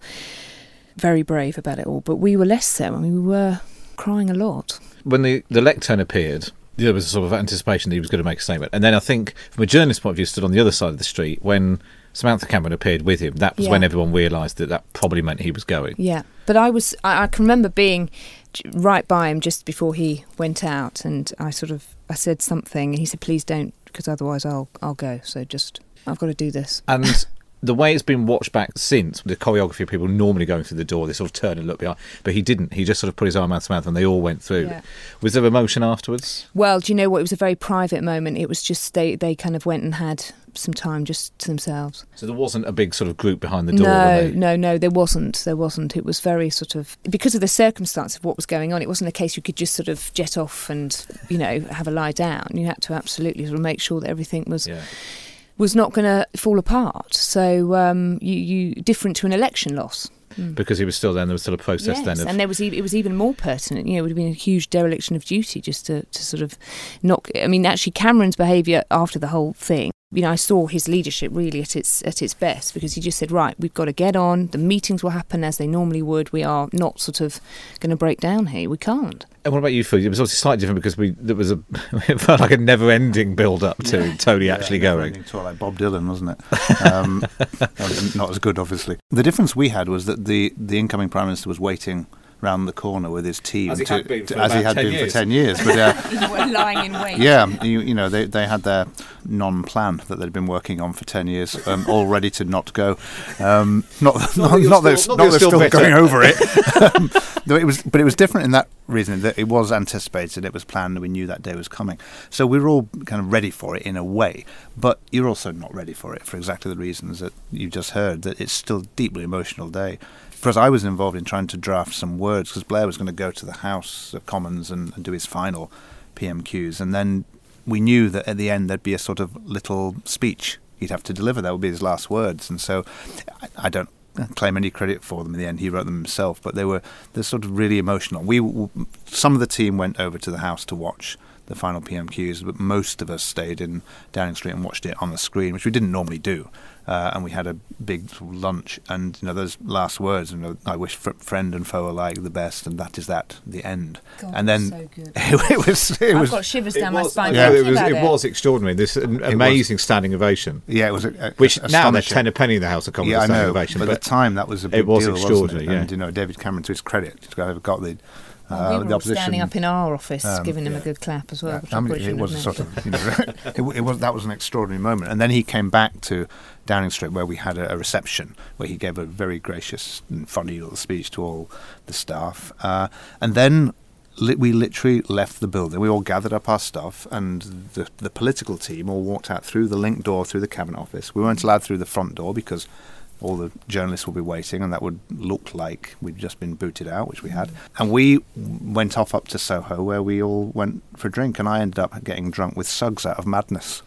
very brave about it all. But we were less so. I mean, we were crying a lot. When the, the lectern appeared, there was a sort of anticipation that he was going to make a statement. And then I think, from a journalist's point of view, stood on the other side of the street when Samantha Cameron appeared with him. That was Yeah. when everyone realised that that probably meant he was going. Yeah. But I was, I, I can remember being right by him just before he went out, and I sort of, I said something, and he said, please don't, because otherwise I'll, I'll go. So just, I've got to do this. And the way it's been watched back since, the choreography of people normally going through the door, they sort of turn and look behind, but he didn't. He just sort of put his arm out to mouth and they all went through. Yeah. Was there emotion afterwards? Well, do you know what? It was a very private moment. It was just, they, they kind of went and had some time just to themselves. So there wasn't a big sort of group behind the door? No, when they... no, no, there wasn't. There wasn't. It was very sort of, because of the circumstance of what was going on, it wasn't a case you could just sort of jet off and, you know, have a lie down. You had to absolutely sort of make sure that everything was Yeah. was not going to fall apart. So um, you, you different to an election loss. Because he was still there and there was still a process Yes, then of... and there was e- it was even more pertinent. You know, it would have been a huge dereliction of duty just to, to sort of knock. I mean, actually, Cameron's behaviour after the whole thing. You know, I saw his leadership really at its at its best, because he just said, right, we've got to get on. The meetings will happen as they normally would. We are not sort of going to break down here. We can't. And what about you, Phil? It was obviously slightly different because we there was a it felt like a never-ending build-up to Yeah. Tony Yeah, actually never going. ending tour, like Bob Dylan, wasn't it? Um, that was not as good, obviously. The difference we had was that the, the incoming Prime Minister was waiting round the corner with his team, As he to, had been for to- as he about had ten been years. for ten years. But uh, Lying in wait. yeah, you, you know, they they had their non-plan that they'd been working on for ten years, um, all ready to not go. Um, not Not not, that you're not that still- it's- not that not you're they're still still bitter. going over it. um, no, it was, but it was different in that reason that it was anticipated, it was planned, and we knew that day was coming. So we were all kind of ready for it in a way, but you're also not ready for it for exactly the reasons that you just heard. That it's still a deeply emotional day. For us, I was involved in trying to draft some words because Blair was going to go to the House of Commons and, and do his final P M Qs, and then we knew that at the end there'd be a sort of little speech he'd have to deliver. That would be his last words, and so I, I don't claim any credit for them in the end. He wrote them himself, but they were they're sort of really emotional. We some of the team went over to the House to watch the final P M Qs, but most of us stayed in Downing Street and watched it on the screen, which we didn't normally do. Uh, and we had a big sort of lunch, and you know those last words, you know, I wish fr- friend and foe alike the best, and that is that, the end. God, and then so good. it, it was, it I've was, got shivers It down my was, spine. yeah, thinking it was, about it was extraordinary. This an amazing standing ovation, yeah, it was, a, a, which now they're astonishing. ten a penny in the House of Commons. Yeah, I standing know, ovation, but, but at the time that was a big it was deal, extraordinary. wasn't it? Yeah. And you know, David Cameron, to his credit, got got the uh, Well, we were the all opposition standing up in our office, um, giving him yeah. a good clap as well. Yeah, which I I mean, probably it shouldn't was a have sort mentioned. of, you know, it, it was that was an extraordinary moment. And then he came back to Downing Street, where we had a, a reception, where he gave a very gracious and funny little speech to all the staff. Uh, and then li- we literally left the building. We all gathered up our stuff, and the the political team all walked out through the link door through the Cabinet Office. We weren't allowed through the front door because all the journalists would be waiting, and that would look like we'd just been booted out, which we had. And we went off up to Soho, where we all went for a drink, and I ended up getting drunk with Suggs out of Madness,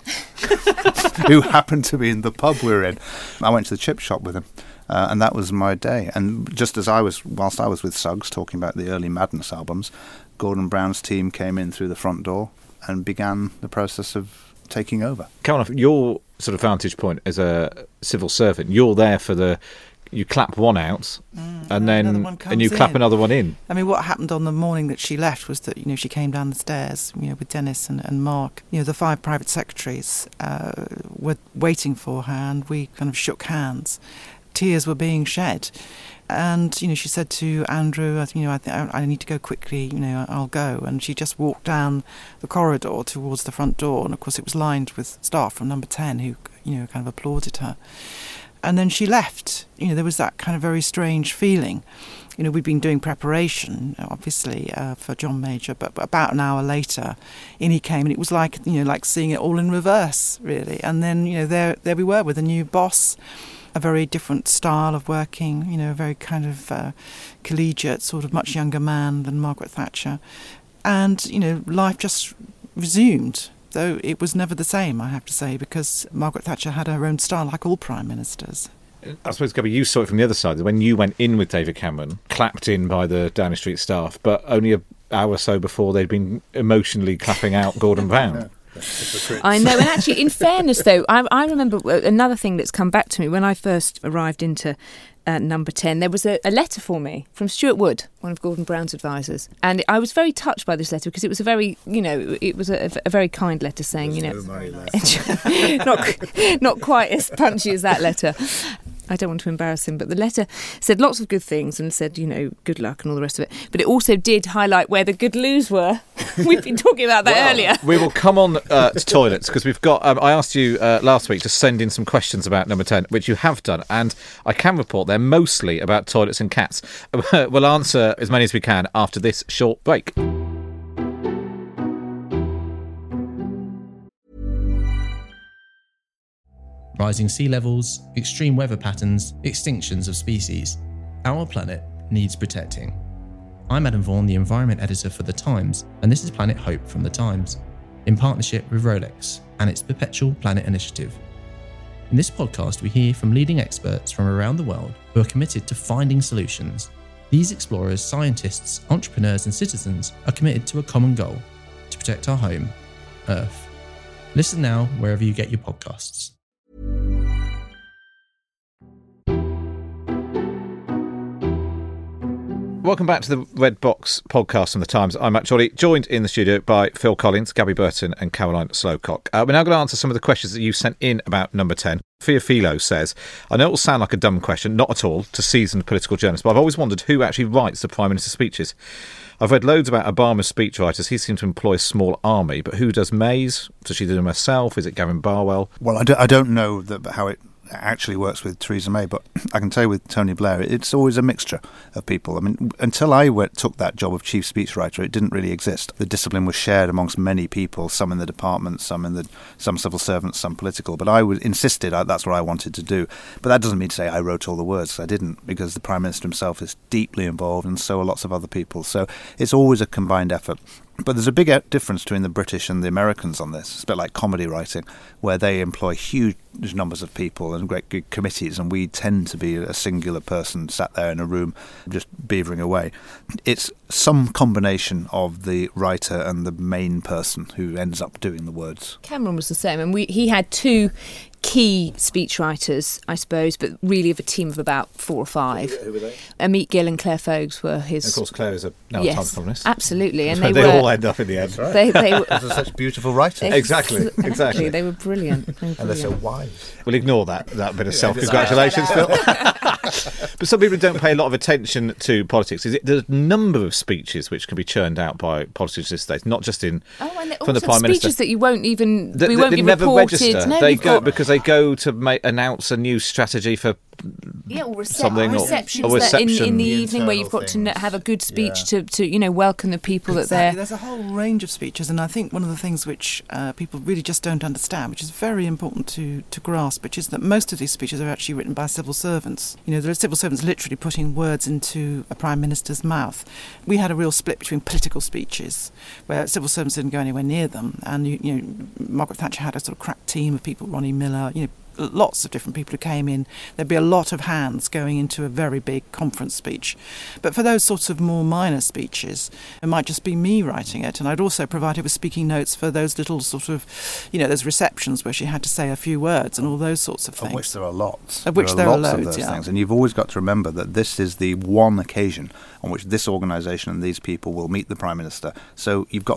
who happened to be in the pub we were in. I went to the chip shop with him, uh, and that was my day. And just as I was, whilst I was with Suggs talking about the early Madness albums, Gordon Brown's team came in through the front door and began the process of taking over. Coming off your sort of vantage point as a civil servant, you're there for the, you clap one out, Mm, and another then one and comes you clap in. another one in. I mean, what happened on the morning that she left was that, you know, she came down the stairs, you know, with Dennis and, and Mark. You know, the five private secretaries uh, were waiting for her, and we kind of shook hands. Tears were being shed. And, you know, she said to Andrew, you know, I, th- I need to go quickly, you know, I'll go. And she just walked down the corridor towards the front door. And, of course, it was lined with staff from Number ten who, you know, kind of applauded her. And then she left. You know, there was that kind of very strange feeling. You know, we'd been doing preparation, obviously, uh, for John Major, but about an hour later, in he came, and it was like, you know, like seeing it all in reverse, really. And then, you know, there there we were with a new boss, a very different style of working, you know, a very kind of uh, collegiate, sort of much younger man than Margaret Thatcher. And, you know, life just resumed, though it was never the same, I have to say, because Margaret Thatcher had her own style, like all prime ministers. I suppose, Gabby, you saw it from the other side. When you went in with David Cameron, clapped in by the Downing Street staff, but only an hour or so before they'd been emotionally clapping out Gordon Brown. I know, and actually, in fairness, though, I, I remember another thing that's come back to me. When I first arrived into uh, Number ten, there was a, a letter for me from Stuart Wood, one of Gordon Brown's advisors, and I was very touched by this letter because it was a very, you know, it was a, a very kind letter saying, you know, not not quite as punchy as that letter. I don't want to embarrass him, but the letter said lots of good things and said, you know, good luck and all the rest of it. But it also did highlight where the good loos were. We've been talking about that well, earlier. We will come on uh, to toilets because we've got, um, I asked you uh, last week to send in some questions about Number ten, which you have done. And I can report they're mostly about toilets and cats. We'll answer as many as we can after this short break. Rising sea levels, extreme weather patterns, extinctions of species. Our planet needs protecting. I'm Adam Vaughan, the Environment Editor for The Times, and this is Planet Hope from The Times, in partnership with Rolex and its Perpetual Planet Initiative. In this podcast, we hear from leading experts from around the world who are committed to finding solutions. These explorers, scientists, entrepreneurs and citizens are committed to a common goal, to protect our home, Earth. Listen now wherever you get your podcasts. Welcome back to the Red Box podcast from The Times. I'm Matt Chorley, joined in the studio by Phil Collins, Gabby Burton and Caroline Slowcock. Uh, we're now going to answer some of the questions that you sent in about Number ten. Fia Philo says, I know it will sound like a dumb question, not at all, to seasoned political journalists, but I've always wondered who actually writes the Prime Minister's speeches. I've read loads about Obama's speechwriters. He seemed to employ a small army, but who does May's? Does she do them herself? Is it Gavin Barwell? Well, I don't, I don't know the, how it actually works with Theresa May, but I can tell you with Tony Blair, it's always a mixture of people. I mean, until I went, took that job of chief speechwriter, it didn't really exist. The discipline was shared amongst many people, some in the department, some in the some civil servants, some political. But I was insisted I, that's what I wanted to do. But that doesn't mean to say I wrote all the words. I didn't, because the Prime Minister himself is deeply involved, and so are lots of other people. So it's always a combined effort. But there's a big difference between the British and the Americans on this. It's a bit like comedy writing, where they employ huge numbers of people and great big committees, and we tend to be a singular person sat there in a room just beavering away. It's some combination of the writer and the main person who ends up doing the words. Cameron was the same, and we he had two key speechwriters, I suppose, but really of a team of about four or five. Who were they? Amit Gill and Claire Fogues were his. And of course, Claire is a now yes, a Times columnist. Absolutely, and they, they, they were, all end up in the end. Right. They, they were Those are such beautiful writers. Exactly, Exactly, exactly. They were brilliant. They were brilliant. And they're so wise. We'll ignore that that bit of self-congratulations, Phil. But some people don't pay a lot of attention to politics. Is it the number of speeches which can be churned out by politicians these days, not just in oh, and from the also Prime speeches Minister that you won't even the, we the, won't they be never reported. register. No, they you've go got, because they go to make, announce a new strategy for yeah, or rece- something or- receptions or that in, reception. in the, The evening where you've internal got to kn- things. have a good speech Yeah. to, to you know welcome the people Exactly. that they're. There's a whole range of speeches, and I think one of the things which uh, people really just don't understand, which is very important to, to grasp, which is that most of these speeches are actually written by civil servants. You know, there are civil servants literally putting words into a Prime Minister's mouth. We had a real split between political speeches, where civil servants didn't go anywhere near them, and you, you know, Margaret Thatcher had a sort of crack team of people, Ronnie Miller, you know, lots of different people who came in. There'd be a lot of hands going into a very big conference speech. But for those sorts of more minor speeches, it might just be me writing it. And I'd also provide her with speaking notes for those little sort of, you know, those receptions where she had to say a few words and all those sorts of things. Of which there are lots. Of which there are there are lots loads, of those yeah. things. And you've always got to remember that this is the one occasion on which this organisation and these people will meet the Prime Minister. So you've got to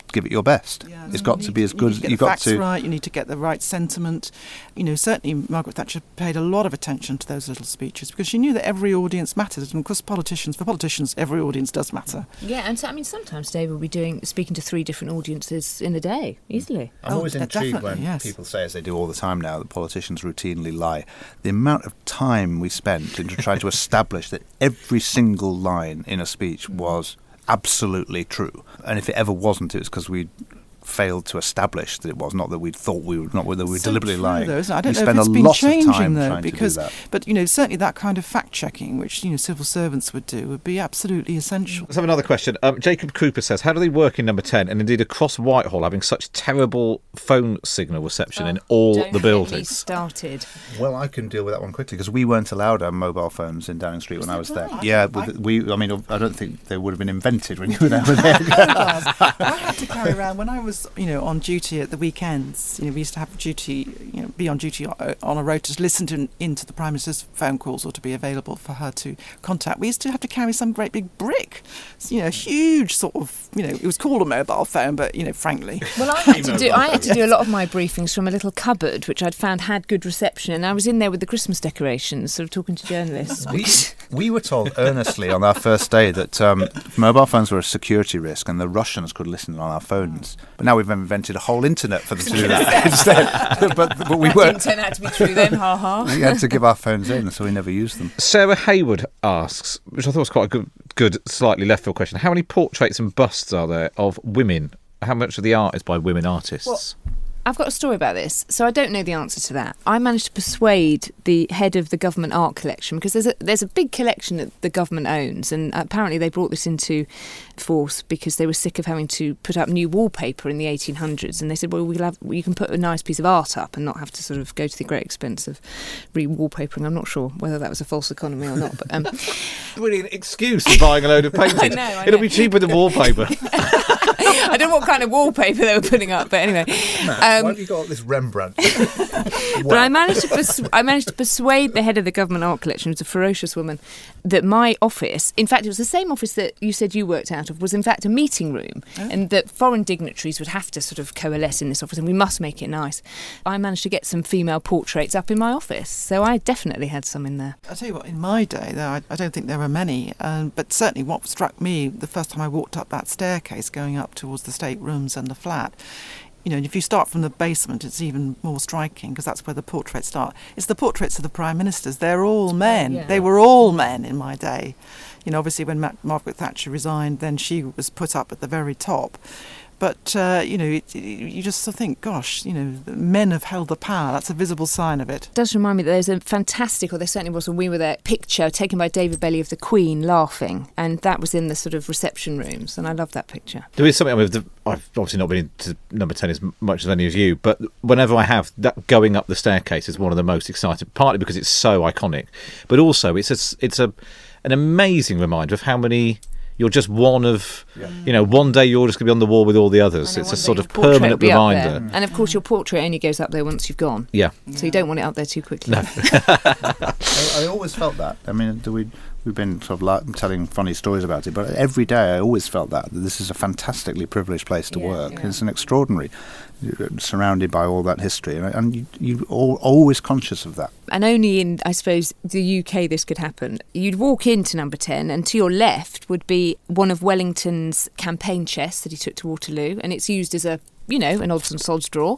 give it your best. Yeah, it's so got you to need be as you good need as to get you've the got facts to. right. You need to get the right sentiment. You know, certainly Margaret Thatcher paid a lot of attention to those little speeches because she knew that every audience mattered, and of course, politicians for politicians, every audience does matter. Yeah, and so I mean, sometimes Dave will be doing speaking to three different audiences in a day, easily. I'm Oh, always de- intrigued definitely, when yes. people say, as they do all the time now, that politicians routinely lie. The amount of time we spent into trying to establish that every single line in a speech was absolutely true, and if it ever wasn't, it was because we failed to establish that it was, not that we thought we were, not that we were So deliberately true, lying. though, isn't it? I don't we know spent if it's a been lot of changing time though, trying because to do that. but you know certainly that kind of fact checking, which you know civil servants would do, would be absolutely essential. Let's have another question. Um, Jacob Cooper says, how do they work in number ten and indeed across Whitehall having such terrible phone signal reception in all Don't the get me buildings? started. Well, I can deal with that one quickly because we weren't allowed our mobile phones in Downing Street when I was there. right? Yeah, I- with, we. I mean, I don't think they would have been invented when you were there. Were they? I had to carry around when I was, you know, on duty at the weekends. You know, we used to have duty, you know, be on duty on on a road to listen to into the Prime Minister's phone calls or to be available for her to contact. We used to have to carry some great big brick, you know, huge sort of, you know, it was called a mobile phone, but you know, frankly, Well, I had to do I had to do a lot of my briefings from a little cupboard which I'd found had good reception, and I was in there with the Christmas decorations, sort of talking to journalists. we, we were told earnestly on our first day that um, mobile phones were a security risk and the Russians could listen on our phones. But now we've invented a whole internet for them to do that instead. but, but we That didn't weren't. turn out to be true then, ha ha. We had to give our phones in, so we never used them. Sarah Hayward asks, which I thought was quite a good, good slightly left field question, how many portraits and busts are there of women? How much of the art is by women artists? Well, I've got a story about this, so I don't know the answer to that. I managed to persuade the head of the government art collection, because there's a there's a big collection that the government owns, and apparently they brought this into force because they were sick of having to put up new wallpaper in the eighteen hundreds, and they said, well, we'll have, you can put a nice piece of art up and not have to sort of go to the great expense of re-wallpapering. I'm not sure whether that was a false economy or not, but um, really an excuse for buying a load of paintings. I know, I It'll know. be cheaper than wallpaper. I don't know what kind of wallpaper they were putting up, but anyway. Why Um, have you got this Rembrandt? But I managed to pers- I managed to persuade the head of the government art collection, who's a ferocious woman, that my office, in fact, it was the same office that you said you worked out of, was in fact a meeting room, and that foreign dignitaries would have to sort of coalesce in this office, and we must make it nice. I managed to get some female portraits up in my office, so I definitely had some in there. I'll tell you what, in my day, though, I, I don't think there were many, um, but certainly what struck me the first time I walked up that staircase going up towards the state rooms and the flat, you know, and if you start from the basement, it's even more striking because that's where the portraits start. It's the portraits of the prime ministers. They're all men. yeah. They were all men in my day. You know, obviously when Ma- Margaret Thatcher resigned, then she was put up at the very top. But, uh, you know, it, it, you just sort of think, gosh, you know, men have held the power. That's a visible sign of it. It does remind me that there's a fantastic, or there certainly was when we were there, picture taken by David Bailey of the Queen laughing, and that was in the sort of reception rooms, and I love that picture. There is something with the. I've obviously not been into number ten as much as any of you, but whenever I have that, going up the staircase is one of the most exciting. Partly because it's so iconic, but also it's a, it's a an amazing reminder of how many. You're just one of, you know, one day you're just going to be on the wall with all the others. I know, It's one a day sort your of portrait will permanent be up there. reminder. And of course, your portrait only goes up there once you've gone. Yeah. So you don't want it up there too quickly. No. I, I always felt that. I mean, do we we've been sort of like telling funny stories about it, but every day I always felt that, that this is a fantastically privileged place to Yeah, work. yeah. It's an extraordinary, surrounded by all that history, and, and you, you're all, always conscious of that. And only in, I suppose, the U K this could happen. You'd walk into number ten, and to your left would be one of Wellington's campaign chests that he took to Waterloo, and it's used as a, you know, an odds and sods drawer.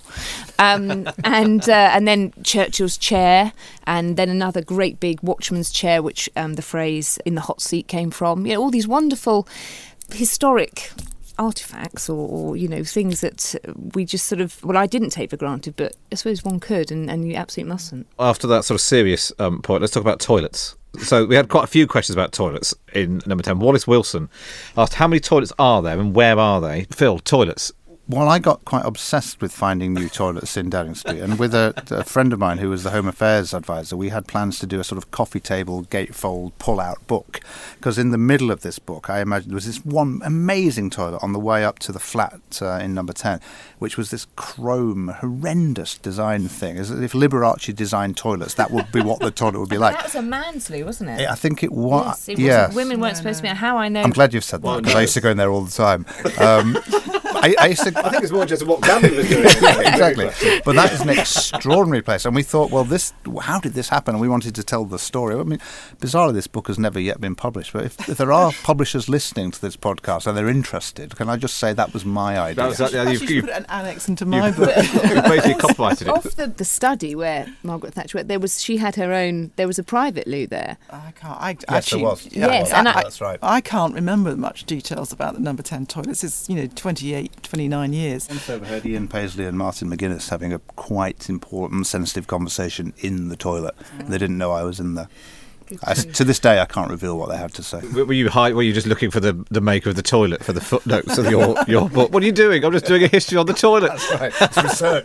Um, and uh, and then Churchill's chair, and then another great big watchman's chair, which um, the phrase "in the hot seat" came from. You know, all these wonderful historic artifacts, or, or you know, things that we just sort of, well, I didn't take for granted, but I suppose one could, and, and you absolutely mustn't. After that sort of serious um, point, let's talk about toilets. So we had quite a few questions about toilets in number ten. Wallace Wilson asked, how many toilets are there and where are they? Phil, toilets. Well, I got quite obsessed with finding new toilets in Downing Street, and with a, a friend of mine who was the Home Affairs advisor, we had plans to do a sort of coffee table gatefold pull-out book, because in the middle of this book, I imagine there was this one amazing toilet on the way up to the flat uh, in number ten, which was this chrome, horrendous design thing. As if Liberace designed toilets, that would be what the toilet would be like. That was a man's loo, wasn't it? I think it was. Yes, it yeah. wasn't. Women weren't No, supposed no. to be. How I know. I'm glad you've said that, because no. I used to go in there all the time. Um, I, I used to. I think it's more just what Gabby was doing. Exactly. But that is an extraordinary place. And we thought, well, this, how did this happen? And we wanted to tell the story. I mean, bizarrely, this book has never yet been published. But if, if there are publishers listening to this podcast and they're interested, can I just say that was my idea? That was, that, yeah, Perhaps you've, you should you've, put an annex into my you've, book. you've basically copyrighted Off it. the, the study where Margaret Thatcher went, there was she had her own. There was a private loo there. I can't. I, Yes, actually, there was. yeah, Yes, I- and I- That's right. I can't remember much details about the number ten toilets. It's, you know, twenty-eight, twenty-nine years. Once overheard Ian Paisley and Martin McGuinness having a quite important, sensitive conversation in the toilet. They didn't know I was in there. I, to this day, I can't reveal what they had to say. Were you high, Were you just looking for the, the maker of the toilet for the footnotes of your, your book? What are you doing? I'm just doing a history on the toilet. That's right. It's research.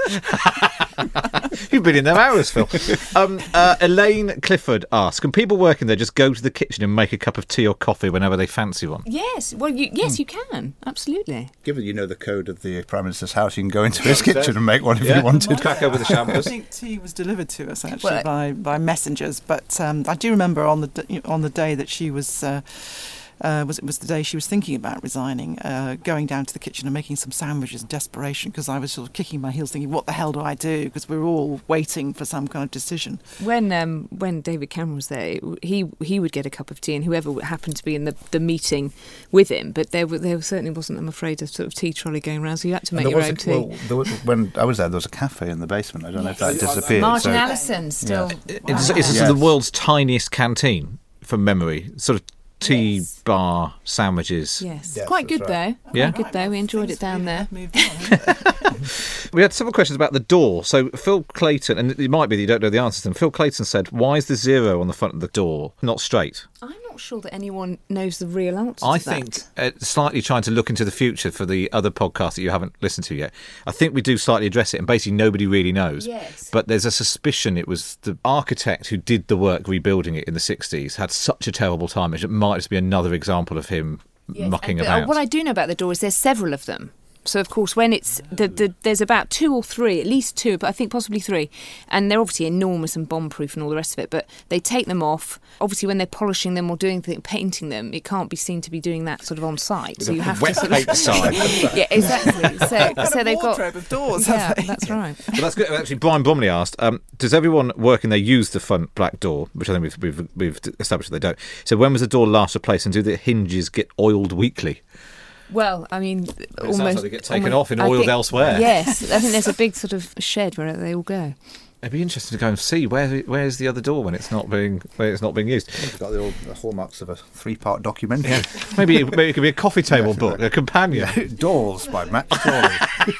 You've been in there hours, Phil. Um, uh, Elaine Clifford asks, can people working there just go to the kitchen and make a cup of tea or coffee whenever they fancy one? Yes. Well, you, yes, you can. Absolutely. Given you know the code of the Prime Minister's house, you can go into his kitchen and make one if Yeah. you wanted. Crack over the I shambles. think tea was delivered to us actually Well, by, by messengers, but um, I do remember on the d- on the day that she was. Uh, Uh, was it was the day she was thinking about resigning, uh, going down to the kitchen and making some sandwiches in desperation, because I was sort of kicking my heels thinking, what the hell do I do? Because we were all waiting for some kind of decision. When um, when David Cameron was there, he he would get a cup of tea, and whoever happened to be in the, the meeting with him. But there, were, there certainly wasn't, I'm afraid, a sort of tea trolley going around, so you had to make There your was own a- tea. well, there was, when I was there, there was a cafe in the basement. I don't know if that disappeared. Martin so- Allison still. It's, Wow. it's Yeah. the world's tiniest canteen, from memory. Sort of tea Yes. bar sandwiches. Yes, Yes, quite that's good right. though. Yeah. Quite good though. We enjoyed it down there. Moved on, haven't they? We had several questions about the door. So Phil Clayton, and it might be that you don't know the answer to them. Phil Clayton said, why is the zero on the front of the door not straight? I'm not sure that anyone knows the real answer I to think, that. uh, slightly trying to look into the future for the other podcasts that you haven't listened to yet, I think we do slightly address it, and basically nobody really knows. Yes. But there's a suspicion it was the architect who did the work rebuilding it in the sixties had such a terrible time. It might just be another example of him Yes, mucking and- about. What I do know about the door is there's several of them. So, of course, when it's the, the there's about two or three, at least two, but I think possibly three, and they're obviously enormous and bomb-proof and all the rest of it. But they take them off. Obviously, when they're polishing them or doing th- painting them, it can't be seen to be doing that sort of on site. So you have wet to sort paint of side. yeah, exactly. So, Got so a they've got wardrobe of doors, yeah, have they? that's right. Well, that's good. Actually, Brian Bromley asked, um, does everyone working there use the front black door? Which I think we've, we've, we've established that they don't. So when was the door last replaced, and do the hinges get oiled weekly? Well, I mean, almost sounds like they get taken almost- off and I oiled think- elsewhere. Yes, I think there's a big sort of shed where they all go. It'd be interesting to go and see where where's the other door when it's not being where it's not being used. It's got the, old, the hallmarks of a three-part documentary. Yeah. maybe maybe it could be a coffee table book, a companion. Doors by Matt Chorley.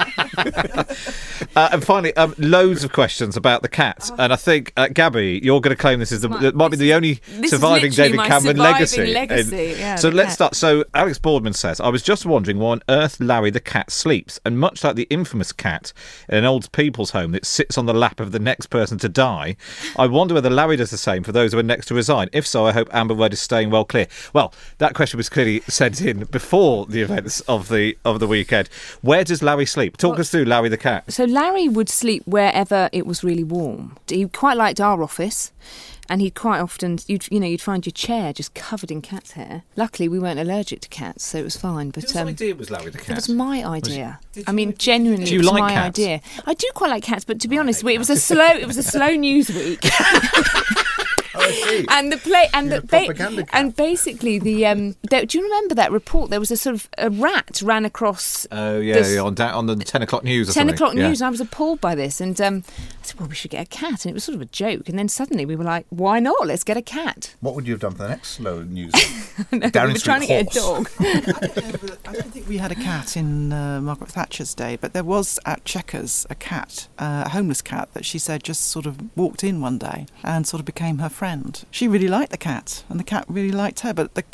Uh, and finally, um, loads of questions about the cat, and I think uh, Gabby, you're going to claim this is the My- it might be this the is- only this is surviving literally David my Cameron surviving legacy. legacy, And yeah, so the let's cat. start. So Alex Boardman says, I was just wondering why on earth Larry the cat sleeps, and much like the infamous cat in an old people's home that sits on the lap of the next person to die, I wonder whether Larry does the same for those who are next to resign. If so, I hope Amber Rudd is staying well clear. Well, that question was clearly sent in before the events of the of the weekend. Where does Larry sleep? Talk Well- us through Larry the cat. So Larry would sleep wherever it was really warm. He quite liked our office, and he'd quite often, you'd you know, you'd find your chair just covered in cat's hair. Luckily, we weren't allergic to cats, so it was fine. But Whose um, idea was Larry the cat? it was my idea. Did I you- mean, did you- genuinely, Do you it was like my cats? idea. I do quite like cats, but to be honest, it was a slow, it was a slow news week. Oh, I see. And the play and You're the a propaganda cat. and basically the um. The, do you remember that report? There was a sort of a rat ran across. Oh yeah, this- yeah, on da- on the ten o'clock news. Or Ten something. o'clock Yeah. news, and I was appalled by this. And um, I said, "Well, we should get a cat." And it was sort of a joke. And then suddenly we were like, "Why not? Let's get a cat." What would you have done for the next slow news? No, Downing we were trying to Street get a dog. horse. I don't know whether- I don't think we had a cat in uh, Margaret Thatcher's day, but there was at Chequers a cat, uh, a homeless cat that she said just sort of walked in one day and sort of became her friend. She really liked the cat, and the cat really liked her, but the cat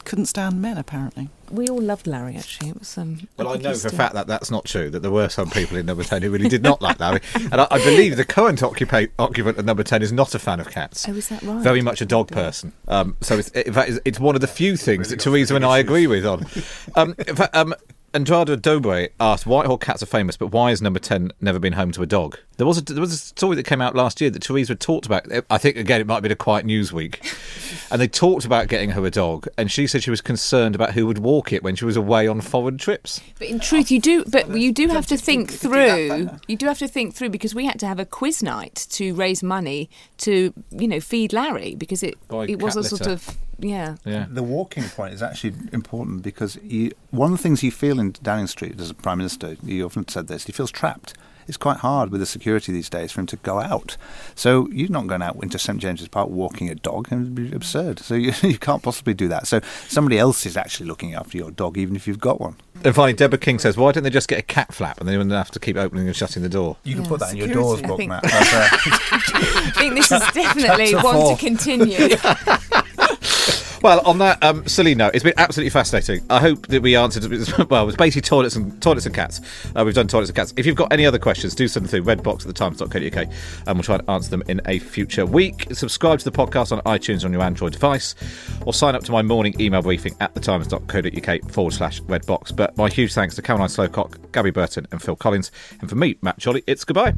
couldn't stand men, apparently. We all loved Larry, actually. It was um. Well, I know used for a to- fact that that's not true, that there were some people in number ten who really did not like Larry. And I, I believe the current occupa- occupant of number ten is not a fan of cats. Oh, is that right? Very much a dog person. Um, so it's, in fact, it's, it's one of the few things that Teresa and I agree with on. Um, in fact, um, Andrada Dobre asked, Whitehall cats are famous, but why has number ten never been home to a dog? There was a, there was a story that came out last year that Teresa had talked about. I think, again, it might have been a quiet news week. And they talked about getting her a dog, and she said she was concerned about who would walk it when she was away on foreign trips. But in truth, you do. But you do have to think through. You do have to think through because we had to have a quiz night to raise money to, you know, feed Larry because it Buy it was cat a sort litter. of yeah. Yeah. The walking point is actually important because you, one of the things you feel in Downing Street as a Prime Minister, he often said this, he feels trapped. It's quite hard with the security these days for him to go out. So you're not going out into St James's Park walking a dog. It would be absurd. So you, you can't possibly do that. So somebody else is actually looking after your dog, even if you've got one. And finally, Deborah King says, why don't they just get a cat flap and they wouldn't have to keep opening and shutting the door? You can Yeah, put that in your security, doors I book, think. Matt. That's, uh, I think this is definitely Chapter one four. to continue. Well, on that um, silly note, it's been absolutely fascinating. I hope that we answered, well, it was basically toilets and toilets and cats. Uh, we've done toilets and cats. If you've got any other questions, do send them through redbox at the times dot co dot uk and we'll try and answer them in a future week. Subscribe to the podcast on iTunes on your Android device or sign up to my morning email briefing at the times dot co dot uk forward slash redbox. But my huge thanks to Caroline Slowcock, Gabby Burton and Phil Collins. And for me, Matt Jolly, it's goodbye.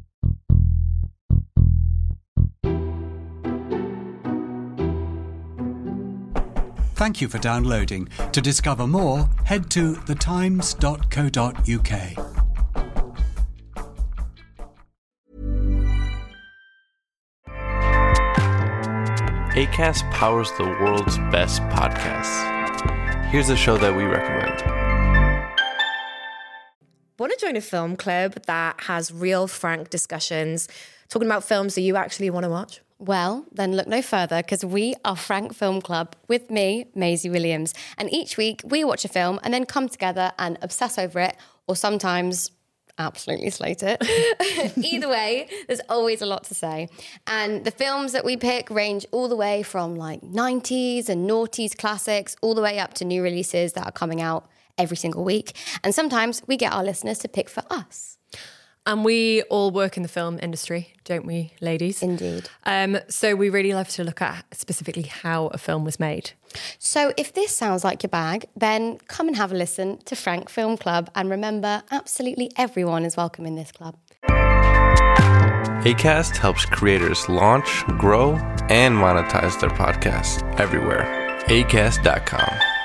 Thank you for downloading. To discover more, head to the times dot co dot uk. Acast powers the world's best podcasts. Here's a show that we recommend. Want to join a film club that has real, frank discussions, talking about films that you actually want to watch? Well, then look no further because we are Frank Film Club with me, Maisie Williams. And each week we watch a film and then come together and obsess over it, or sometimes absolutely slate it. Either way, there's always a lot to say. And the films that we pick range all the way from like nineties and noughties classics all the way up to new releases that are coming out every single week. And sometimes we get our listeners to pick for us. And we all work in the film industry, don't we, ladies? Indeed. Um, so we really love to look at specifically how a film was made. So if this sounds like your bag, then come and have a listen to Frank Film Club. And remember, absolutely everyone is welcome in this club. Acast helps creators launch, grow, and monetize their podcasts everywhere. acast dot com.